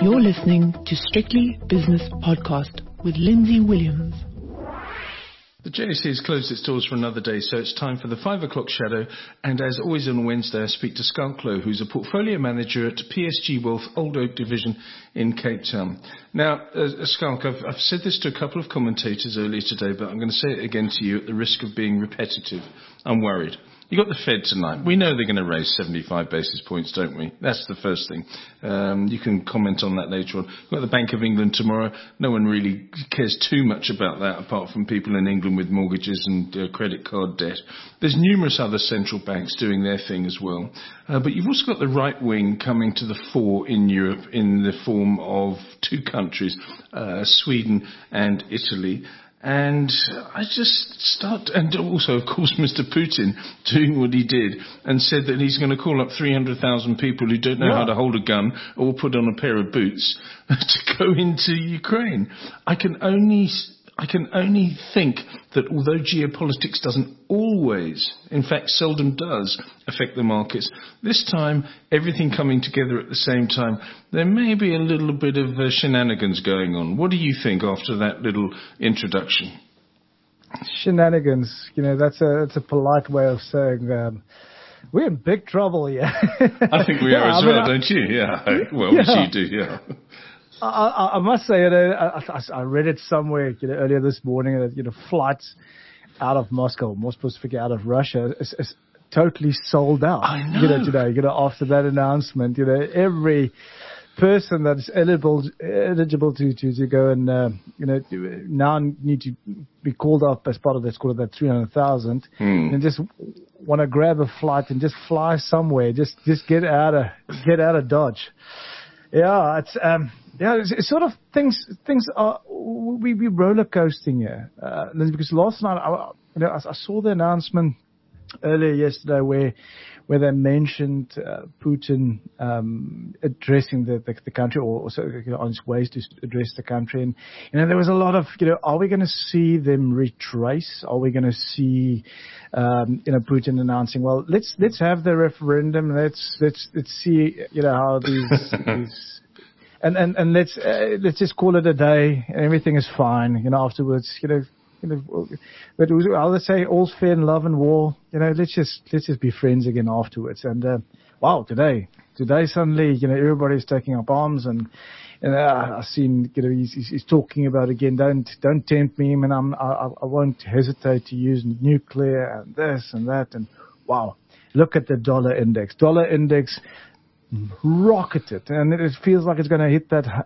You're listening to Strictly Business Podcast with Lindsay Williams. The JSE has closed its doors for another day, so it's time for the 5 o'clock shadow. And as always on Wednesday, I speak to Schalk Louw, who's a portfolio manager at PSG Wealth Old Oak Division in Cape Town. Now, Schalk, I've said this to a couple of commentators earlier today, but I'm going to say it again to you at the risk of being repetitive. I'm worried. You got the Fed tonight. We know they're going to raise 75 basis points, don't we? That's the first thing. You can comment on that later on. We've got the Bank of England tomorrow. No one really cares too much about that, apart from people in England with mortgages and credit card debt. There's numerous other central banks doing their thing as well. But you've also got the right wing coming to the fore in Europe in the form of two countries, Sweden and Italy. And I just start, and also, of course, Mr. Putin doing what he did and said that he's going to call up 300,000 people who don't know how to hold a gun or put on a pair of boots to go into Ukraine. I can only think that although geopolitics doesn't always, in fact seldom does, affect the markets, this time, everything coming together at the same time, there may be a little bit of shenanigans going on. What do you think after that little introduction? Shenanigans, that's a polite way of saying we're in big trouble here. I think we are as well, don't you? Yeah. Well, you do, yeah. I must say, I read it somewhere earlier this morning that flights out of Moscow, more specifically out of Russia, is totally sold out. I know. Today, after that announcement, every person that's eligible to go and now need to be called up as part of that 300,000 and just want to grab a flight and just fly somewhere, just get out of Dodge. Yeah, it's sort of things are we roller coasting here. Because last night I saw the announcement earlier yesterday where they mentioned Putin addressing the country, or also on his ways to address the country, and there was a lot of are we going to see them retrace? Are we going to see Putin announcing, well, let's have the referendum, let's see how these and let's just call it a day and everything is fine afterwards but I'll say all's fair in love and war. Let's just be friends again afterwards. And wow, today suddenly everybody's taking up arms, and I've seen he's talking about again. Don't tempt me, and I won't hesitate to use nuclear and this and that. And wow, look at the dollar index. Dollar index rocketed, and it feels like it's going to hit that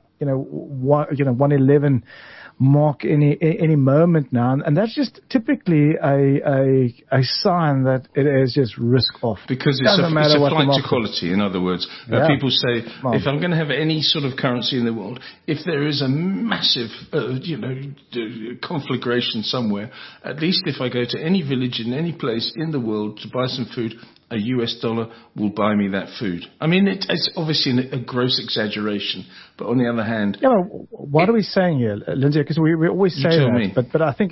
111 mark any moment now, and that's just typically a sign that it is just risk off. Because it's a flight to quality. In other words, people say, if I'm going to have any sort of currency in the world, if there is a massive conflagration somewhere, at least if I go to any village in any place in the world to buy some food, a US dollar will buy me that food. I mean, it's obviously a gross exaggeration, but on the other hand... what are we saying here, Lindsay? Because we always say that, but I think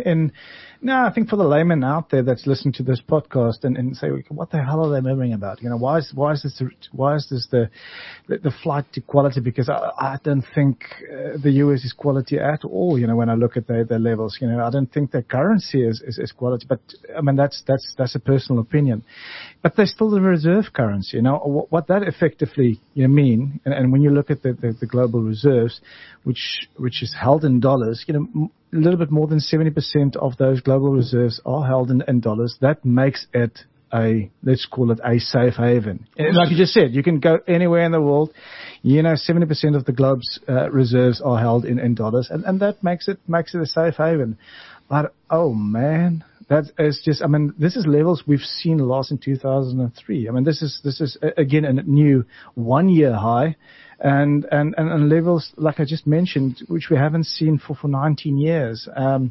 I think for the layman out there that's listening to this podcast and say, what the hell are they murmuring about? Why is this the flight to quality? Because I don't think the US is quality at all. When I look at their levels, I don't think their currency is quality. But I mean, that's a personal opinion. But they're still the reserve currency. What that effectively mean, and when you look at the global reserves, which is held in dollars, a little bit more than 70% of those global reserves are held in dollars. That makes it let's call it a safe haven. Like you just said, you can go anywhere in the world. 70% of the globe's reserves are held in dollars, and that makes it a safe haven. But oh man, that is just. I mean, this is levels we've seen last in 2003. I mean, this is again a new 1-year high. And levels, like I just mentioned, which we haven't seen for 19 years.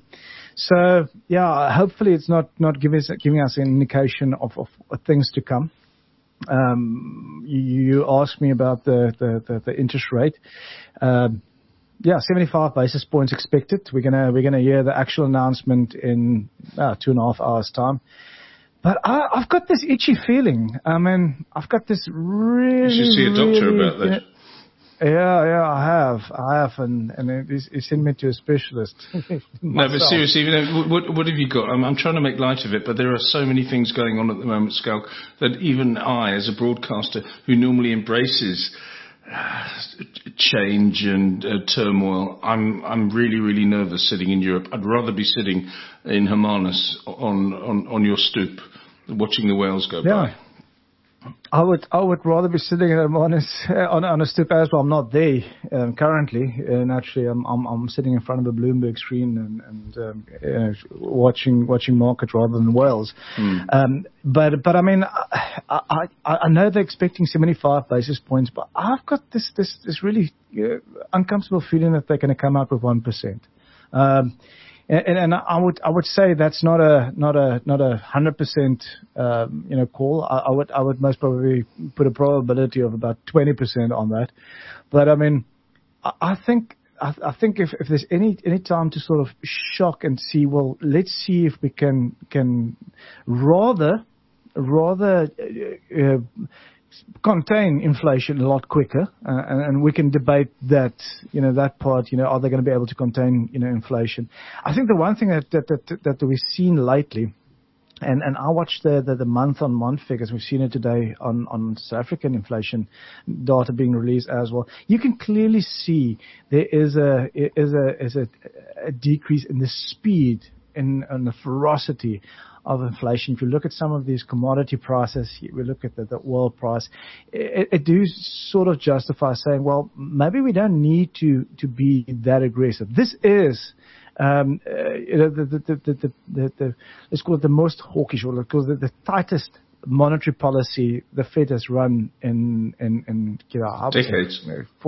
So yeah, hopefully it's not giving us an indication of things to come. You asked me about the interest rate. 75 basis points expected. We're gonna hear the actual announcement in 2.5 hours time. But I've got this itchy feeling. I mean, I've got this really... You should see a doctor about that. Yeah, I have, and he sent me to a specialist. No, but seriously, what have you got? I'm trying to make light of it, but there are so many things going on at the moment, Schalk, that even I, as a broadcaster who normally embraces change and turmoil, I'm really, really nervous sitting in Europe. I'd rather be sitting in Hermanus on your stoop, watching the whales go by. I would rather be sitting on a stoop as well. I'm not there currently, and actually I'm sitting in front of a Bloomberg screen and watching market rather than Wales. But I mean, I know they're expecting 75 basis points, but I've got this really uncomfortable feeling that they're going to come out with 1%. And I would say that's not a 100% call. I would most probably put a probability of about 20% on that. But I mean, I think if there's any time to sort of shock and see, well, let's see if we can rather contain inflation a lot quicker, and we can debate that, that part, are they going to be able to contain, inflation? I think the one thing that we've seen lately, and I watched the month-on-month figures, we've seen it today on South African inflation data being released as well. You can clearly see there is a decrease in the speed and the ferocity of inflation. If you look at some of these commodity prices, we look at the oil price, it do sort of justify saying, well, maybe we don't need to be that aggressive. This is let's call it the most hawkish, or let's call it the tightest monetary policy the Fed has run in decades.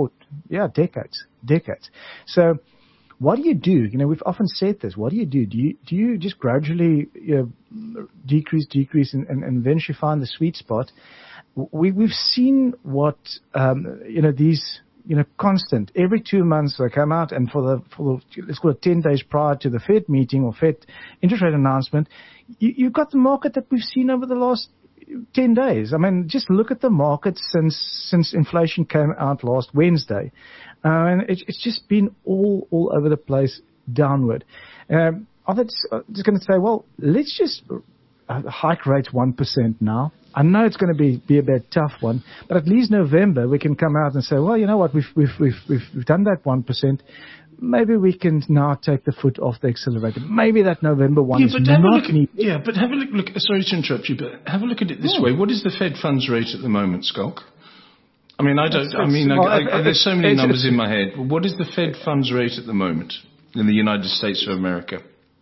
Decades. So what do you do? We've often said this. What do you do? Do you just gradually decrease, and eventually find the sweet spot? We've seen what these constant every 2 months they come out, and for the let's call it 10 days prior to the Fed meeting or Fed interest rate announcement, you've got the market that we've seen over the last 10 days. I mean, just look at the market since inflation came out last Wednesday. And it's just been all over the place downward. I'm just going to say, well, let's just hike rates 1% now. I know it's going to be a bit tough one, but at least November we can come out and say, well, you know what, we've done that 1%. Maybe we can now take the foot off the accelerator. Maybe that November one is not needed. Yeah, but have a look. Sorry to interrupt you, but have a look at it this way. What is the Fed funds rate at the moment, Schalk? I mean, there's so many numbers in my head. What is the Fed funds rate at the moment in the United States of America?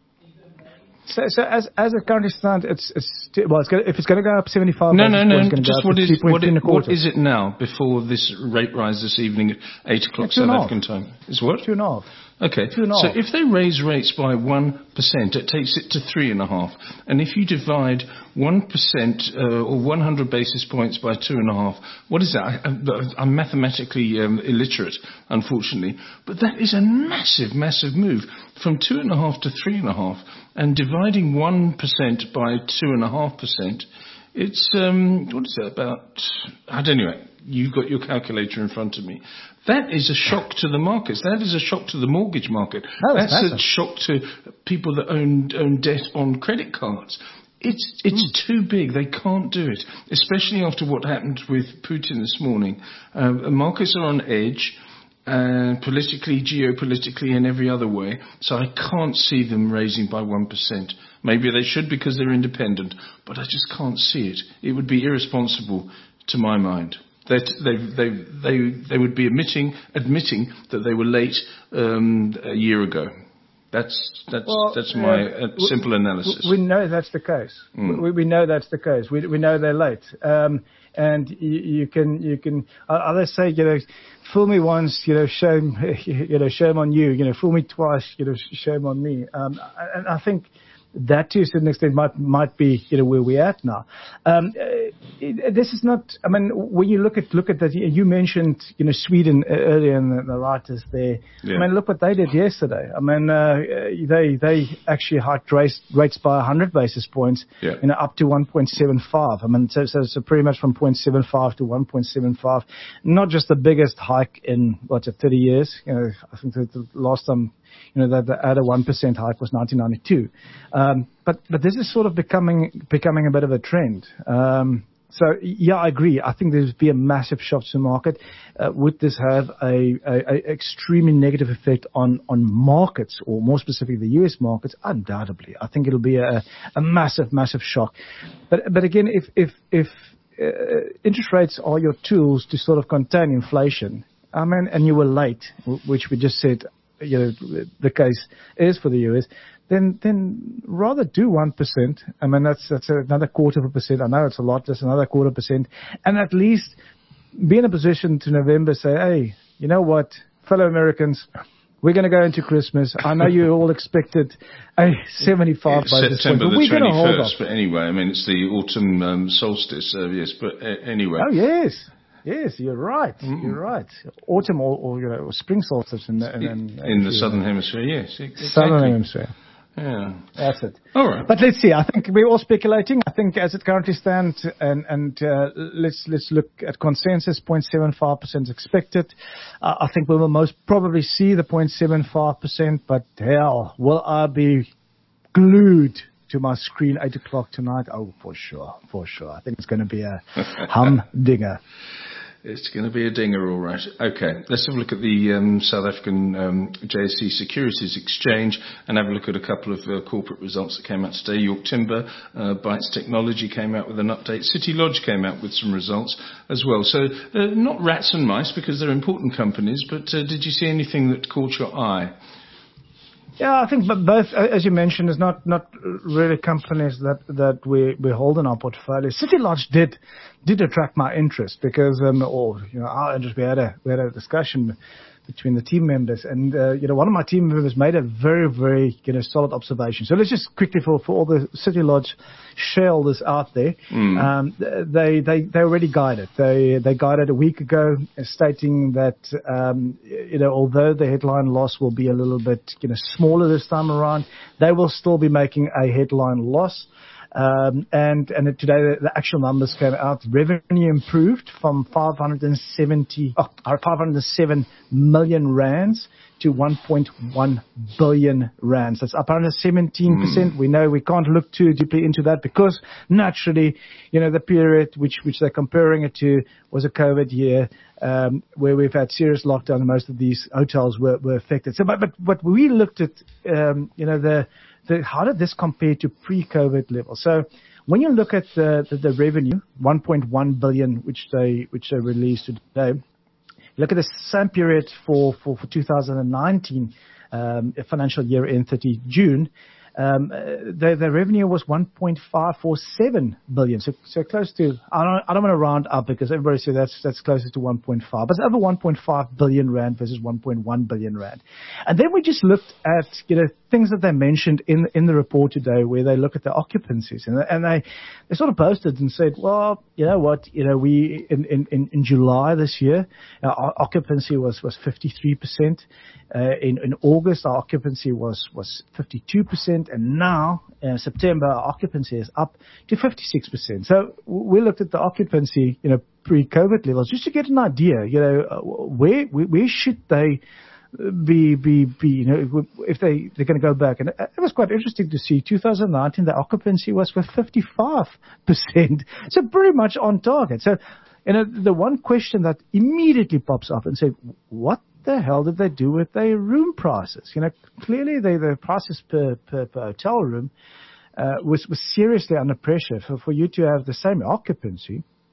So as it currently stands, if it's going to go up 75. No. Just what is it now before this rate rise this evening at 8 o'clock South African time? Is what? 2.5. Okay. 2.5. So if they raise rates by 1%, it takes it to 3.5. And if you divide 1% or 100 basis points by 2.5, what is that? I'm mathematically illiterate, unfortunately, but that is a massive move from 2.5 to 3.5, and dividing 1% by 2.5%. It's what is that about? Anyway, you've got your calculator in front of me. That is a shock to the markets. That is a shock to the mortgage market. That's a shock to people that own debt on credit cards. It's too big. They can't do it, especially after what happened with Putin this morning. Markets are on edge, politically, geopolitically, and every other way. So I can't see them raising by 1%. Maybe they should because they're independent, but I just can't see it. It would be irresponsible to my mind. They would be admitting that they were late a year ago. That's my simple analysis. We know that's the case. We know that's the case. We know they're late. And you can others say, fool me once, shame on you. Fool me twice, shame on me. And I think that to a certain extent might be, where we're at now. This is not, I mean, when you look at that, you mentioned, Sweden earlier in the writers there. Yeah. I mean, look what they did yesterday. I mean, they actually hiked rates by 100 basis points, up to 1.75. I mean, so pretty much from 0.75 to 1.75. Not just the biggest hike in, 30 years. I think the last time, that they had a 1% hike was 1992. But this is sort of becoming a bit of a trend. So yeah, I agree. I think there's be a massive shock to the market. Would this have a extremely negative effect on markets, or more specifically the US markets? Undoubtedly, I think it'll be a massive shock. But again, if interest rates are your tools to sort of contain inflation, I mean, and you were late, which we just said, the case is for the US, then rather do 1%. I mean, that's another 0.25%. I know it's a lot, just another 0.25%. And at least be in a position to November say, hey, you know what, fellow Americans, we're going to go into Christmas. I know you all expected a 75 basis points, September but we're going to hold off. But anyway, I mean, it's the autumn solstice, yes, but anyway. Oh, yes. Yes, you're right. Mm. You're right. Autumn or spring solstice in the southern hemisphere. Yes, exactly. Southern hemisphere. Yeah, that's it. All right. But let's see. I think we're all speculating. I think as it currently stands, and let's look at consensus. 0.75% expected. I think we will most probably see the 0.75%. But hell, will I be glued to my screen 8 o'clock tonight? Oh, for sure. I think it's going to be a humdinger. It's going to be a dinger, all right. Okay, let's have a look at the South African JSE Securities Exchange and have a look at a couple of corporate results that came out today. York Timber, Bytes Technology came out with an update. City Lodge came out with some results as well. So not rats and mice because they're important companies, but did you see anything that caught your eye? Yeah, I think both, as you mentioned, is not really companies that we hold in our portfolio. City Lodge did attract my interest because our interest. We had a discussion between the team members, and one of my team members made a very, very solid observation. So let's just quickly for all the City Lodge shareholders out there, they already guided. They guided a week ago, stating that although the headline loss will be a little bit smaller this time around, they will still be making a headline loss. And today the actual numbers came out. Revenue improved from 507 million rands to 1.1 billion rands. That's up 117%. We know we can't look too deeply into that because naturally, the period which they're comparing it to was a COVID year, where we've had serious lockdown and most of these hotels were affected. So, but we looked at, how did this compare to pre-COVID levels? So when you look at the revenue, 1.1 billion, which they released today, look at the same period for 2019 financial year end 30 June. The revenue was 1.547 billion, so close to. I don't want to round up because everybody says that's closer to 1.5, but it's over 1.5 billion rand versus 1.1 billion rand. And then we just looked at things that they mentioned in the report today, where they look at the occupancies, and they sort of posted and said, well, you know what, we in July this year, our occupancy was 53%. In August, our occupancy was 52%, and now in September, our occupancy is up to 56%. So we looked at the occupancy, pre-COVID levels, just to get an idea, where should they be, if they're going to go back. And it was quite interesting to see 2019, the occupancy was for 55%. So pretty much on target. So, the one question that immediately pops up and said, what the hell did they do with their room prices? Clearly the prices per hotel room was seriously under pressure for you to have the same occupancy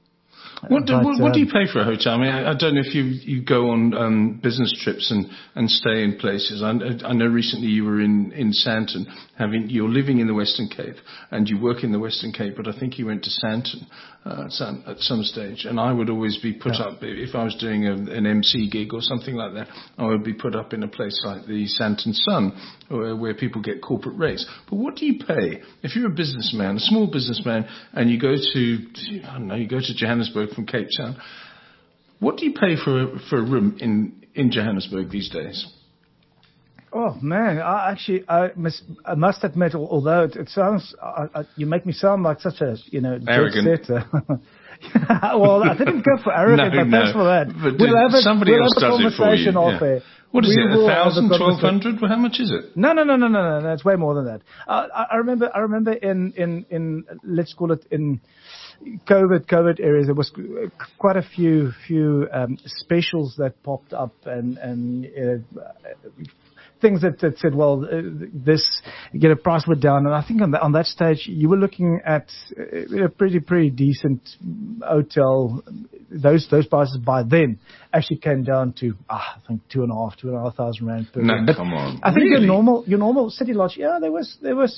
What do you pay for a hotel? I mean, I don't know if you go on business trips and stay in places. I know recently you were in Sandton, you're living in the Western Cape and you work in the Western Cape, but I think you went to Sandton at some stage. And I would always be put up, if I was doing an MC gig or something like that, I would be put up in a place like the Sandton Sun, where people get corporate rates. But what do you pay if you're a businessman, a small businessman, and you go to Johannesburg from Cape Town? What do you pay for a room in Johannesburg these days? Oh man, I must admit, although it sounds, you make me sound like such a arrogant. Well, I didn't go for arrogant, but thanks for that. But somebody else does it for you. Yeah. What is it? 1,000, 1,200? Well, how much is it? No. It's way more than that. I remember in let's call it in COVID areas, there was quite a few specials that popped up and things that said, well, this price went down, and I think on that stage you were looking at a pretty decent hotel. Those prices by then actually came down to I think 2,500 rand per room. No, come on. I think really? your normal city lodge. Yeah, there was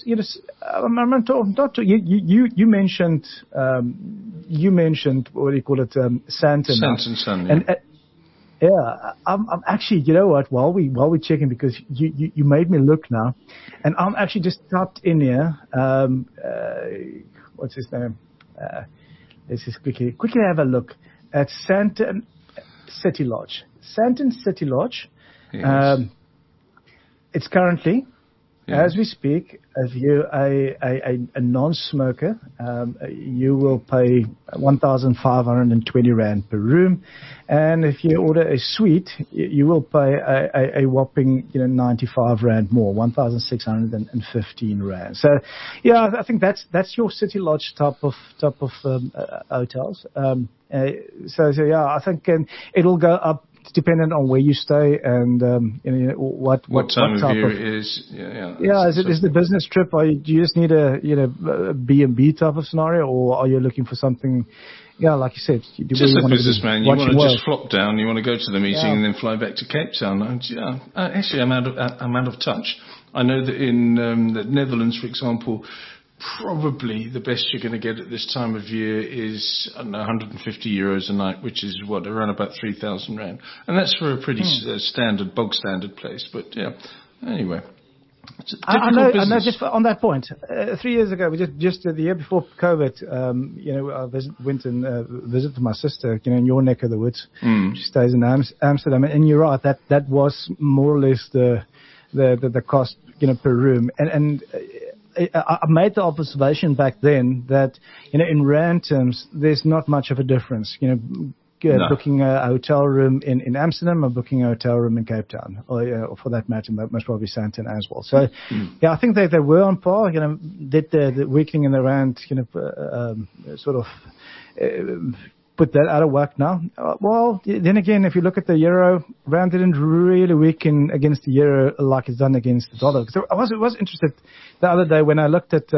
you mentioned what do you call it, Sandton. Sandton Sun. Yeah. And, yeah, I'm actually, you know what, while we're checking, because you made me look now, and I'm actually just tapped in here, what's his name? Let's just quickly have a look at Sandton City Lodge. Sandton City Lodge, yes. It's currently, as we speak, if you're a non-smoker, you will pay 1,520 rand per room, and if you order a suite, you will pay a whopping 95 rand more, 1,615 rand. So, yeah, I think that's your City Lodge type of hotels. So yeah, I think it'll go up. It's dependent on where you stay and what time of year it is. Yeah. Is the business trip? Do you just need a B&B type of scenario, or are you looking for something? Yeah, like you said, just a businessman. You want to just flop down. You want to go to the meeting and then fly back to Cape Town. Actually, I'm out of touch. I know that in the Netherlands, for example, probably the best you're going to get at this time of year is 150 euros a night, which is around about 3,000 rand, and that's for a pretty bog standard place. But yeah, anyway, it's a difficult business. I know. Just on that point, 3 years ago, just the year before COVID, I went and visited my sister, in your neck of the woods. She stays in Amsterdam, and you're right, that was more or less the cost, per room, and I made the observation back then that, in rand terms, there's not much of a difference. Booking a hotel room in Amsterdam or booking a hotel room in Cape Town, or for that matter, most probably Sandton as well. So, I think they were on par. Did the weakening in the rand, sort of put that out of whack now. Well, then again, if you look at the euro, rand didn't really weaken against the euro like it's done against the dollar. So I was interested the other day when I looked at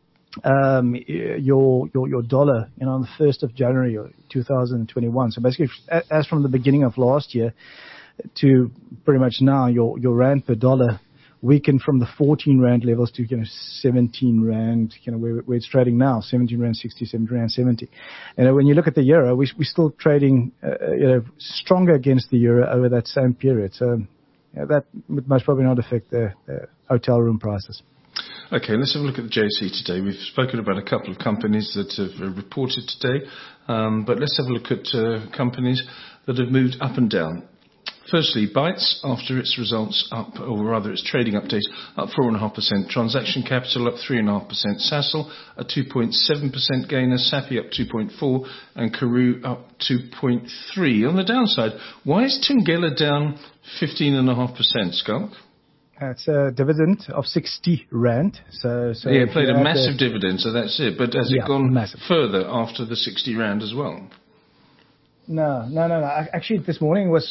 your dollar, on the 1st of January 2021. So basically, as from the beginning of last year to pretty much now, your rand per dollar weakened from the 14 rand levels to 17 rand, where it's trading now, 17 rand 60, 17 rand 70. And when you look at the euro, we're still trading stronger against the euro over that same period. So that would most probably not affect the hotel room prices. Okay, let's have a look at the JSE today. We've spoken about a couple of companies that have reported today, but let's have a look at companies that have moved up and down. Firstly, Bytes, after its results up, or rather its trading update, up 4.5%. Transaction Capital up 3.5%. Sasol, a 2.7% gainer. Sappi up 2.4%. And Karoo up 2.3%. On the downside, why is Thungela down 15.5%, Skulk? It's a dividend of 60 rand. So yeah, it played a massive dividend, so that's it. But has it gone further after the 60 rand as well? No. Actually, this morning was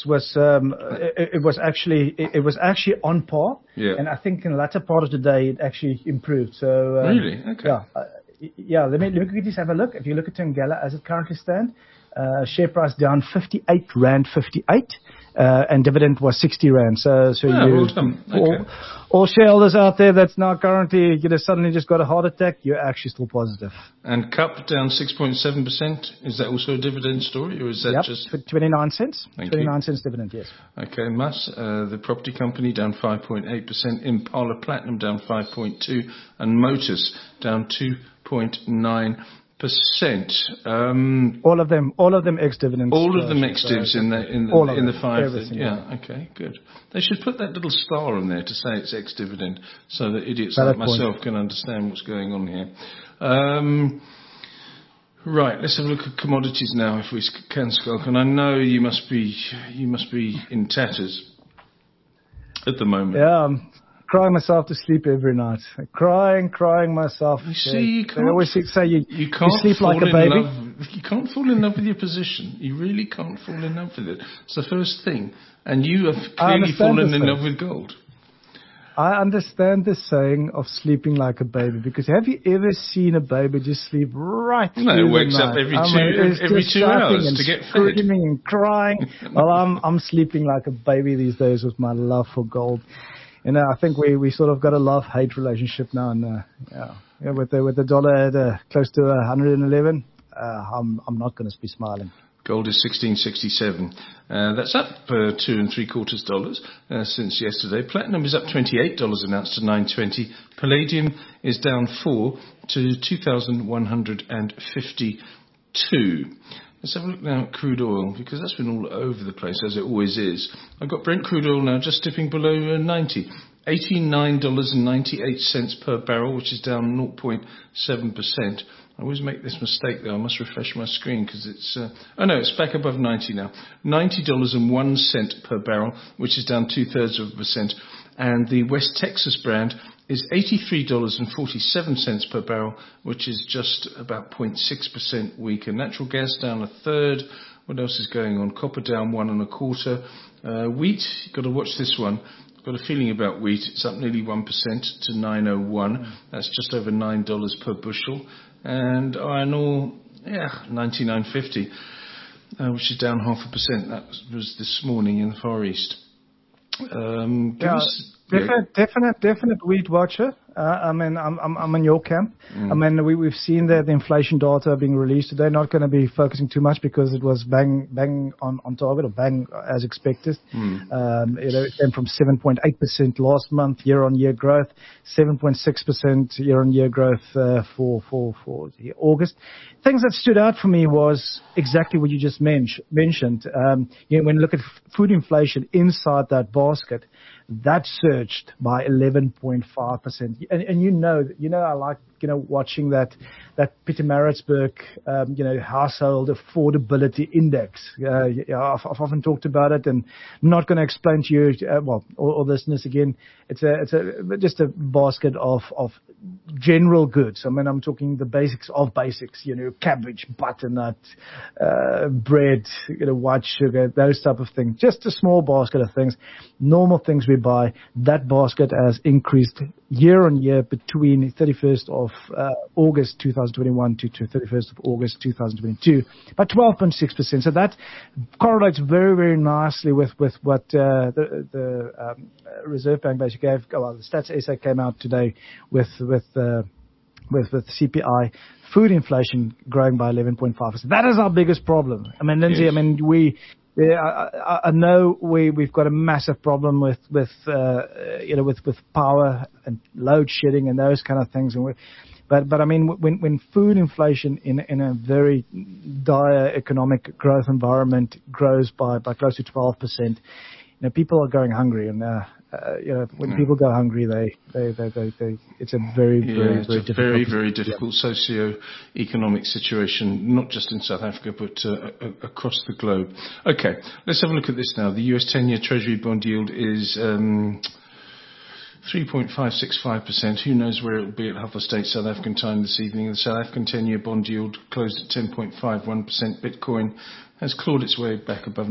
actually on par. Yeah. And I think in the latter part of the day it actually improved. So really, okay. Yeah. Let me quickly have a look. If you look at Thungela as it currently stands, Share price down 58 Rand 58. And dividend was 60 Rand. So well done. Okay. All shareholders out there that's now currently, suddenly just got a heart attack, you're actually still positive. And CUP down 6.7%. Is that also a dividend story, or is that just... for 29 cents. Thank 29 you. cents dividend, yes. Okay, Mas, the property company down 5.8%, Impala Platinum down 5.2%, and Motus down 2.9%. All of them ex-dividends. All of them ex-divs in the five. Okay, good. They should put that little star on there to say it's ex-dividend, so that idiots like myself can understand what's going on here. Right, let's have a look at commodities now, if we can, Skulk. And I know you must be in tatters at the moment. Yeah. Crying myself to sleep every night. Crying myself. You see, you can't. They always say you sleep like a baby. You can't fall in love with your position. You really can't fall in love with it. It's the first thing. And you have clearly fallen in love with gold. I understand the saying of sleeping like a baby, because have you ever seen a baby just sleep right through the night? No, it wakes up every 2 hours to get fed. Screaming and crying. Well, I'm sleeping like a baby these days with my love for gold. I think we sort of got a love-hate relationship now, and with the dollar at close to 111, I'm not going to be smiling. Gold is 1667. That's up $2 3/4 since yesterday. Platinum is up $28 an ounce to $920. Palladium is down 4 to 2,152. Let's have a look now at crude oil, because that's been all over the place, as it always is. I've got Brent crude oil now just dipping below 90. $89.98 per barrel, which is down 0.7%. I always make this mistake, though. I must refresh my screen, because it's... it's back above 90 now. $90.01 per barrel, which is down 0.2%. And the West Texas brand is $83.47 per barrel, which is just about 0.6% weaker. Natural gas down 1/3. What else is going on? Copper down 1 1/4. Wheat, you've got to watch this one. I've got a feeling about wheat. It's up nearly 1% to 9.01. That's just over $9 per bushel. And iron ore, 99.50, which is down 0.5%. That was this morning in the Far East. Definite wheat watcher. I'm in your camp. We've seen the inflation data being released today. Not going to be focusing too much, because it was bang on target, or bang as expected. It came from 7.8% last month, year-on-year growth, 7.6% year-on-year growth for August. Things that stood out for me was exactly what you just mentioned. When you look at food inflation inside that basket, that surged by 11.5%. And I like watching that Pietermaritzburg household affordability index. I've often talked about it, and I'm not going to explain to you all listeners again. It's just a basket of general goods. I'm talking the basics of basics. Cabbage, butternut, bread, white sugar, those type of things. Just a small basket of things, normal things we buy. That basket has increased year on year between 31st of August 2021 to 31st of August 2022 by 12.6%. So that correlates very, very nicely with what the Reserve Bank basically gave. The Stats SA came out today with CPI, food inflation growing by 11.5%. That is our biggest problem. Lindsay, yes. I know we've got a massive problem with power and load shedding and those kind of things. But when food inflation in a very dire economic growth environment grows by close to 12%, people are going hungry, and when people go hungry, it's a very difficult socio-economic situation, not just in South Africa, but across the globe. Okay, let's have a look at this now. The US 10-year Treasury bond yield is 3.565%. Who knows where it will be at Half-Past-8 South African time this evening. The South African 10-year bond yield closed at 10.51%. Bitcoin has clawed its way back above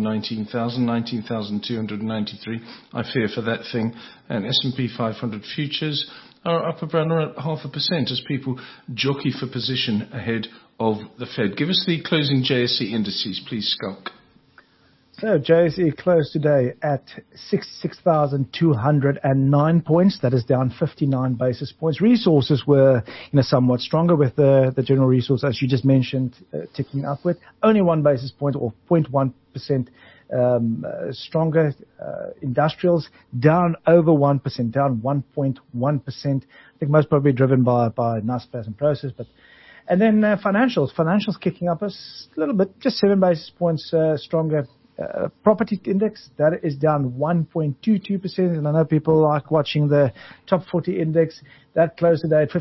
19,293. I fear for that thing. And S&P 500 futures are up around 0.5% as people jockey for position ahead of the Fed. Give us the closing JSE indices, please, Skulk. So JSE closed today at 66,209 points. That is down 59 basis points. Resources were somewhat stronger with the general resource, as you just mentioned, ticking upward. Only 1 basis point or 0.1% stronger. Industrials down over 1%, down 1.1%. I think most probably driven by Naspers and Prosus, and then financials kicking up a little bit, just 7 basis points stronger. Property index, that is down 1.22%, and I know people like watching the top 40 index. That closed today at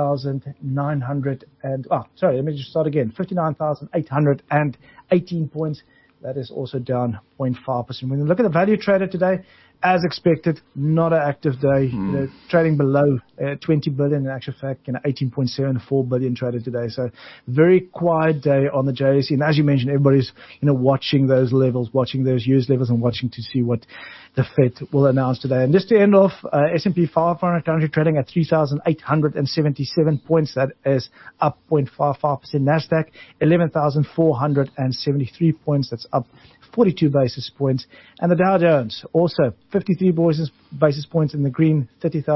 59,818 points. That is also down 0.5%. When you look at the value traded today, as expected, not an active day. Trading below 20 billion. In actual fact, 18.74 billion traded today. So very quiet day on the JSE. And as you mentioned, everybody's watching those levels, watching those use levels, and watching to see what the Fed will announce today. And just to end off, S&P 500 currently trading at 3,877 points. That is up 0.55%. Nasdaq 11,473 points. That's up 42 basis points. And the Dow Jones also 53 basis points in the green,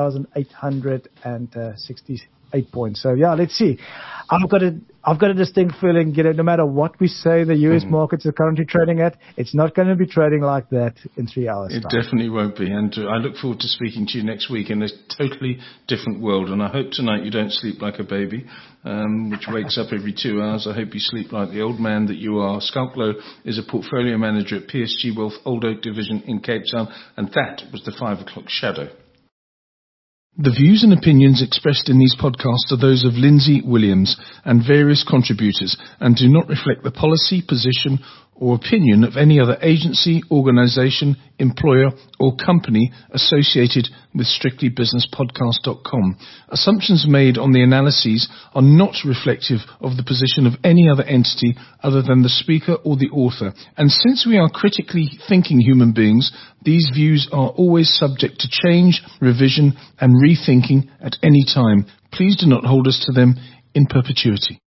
30,868 points. So yeah, let's see. I've got a distinct feeling, no matter what we say the US markets are currently trading at, it's not going to be trading like that in 3 hours. It definitely won't be. And I look forward to speaking to you next week in a totally different world. And I hope tonight you don't sleep like a baby, which wakes up every 2 hours. I hope you sleep like the old man that you are. Skulk Low is a portfolio manager at PSG Wealth Old Oak Division in Cape Town. And that was the 5 o'clock shadow. The views and opinions expressed in these podcasts are those of Lindsay Williams and various contributors and do not reflect the policy, position or opinion of any other agency, organisation, employer or company associated with strictlybusinesspodcast.com. Assumptions made on the analyses are not reflective of the position of any other entity other than the speaker or the author. And since we are critically thinking human beings, these views are always subject to change, revision and rethinking at any time. Please do not hold us to them in perpetuity.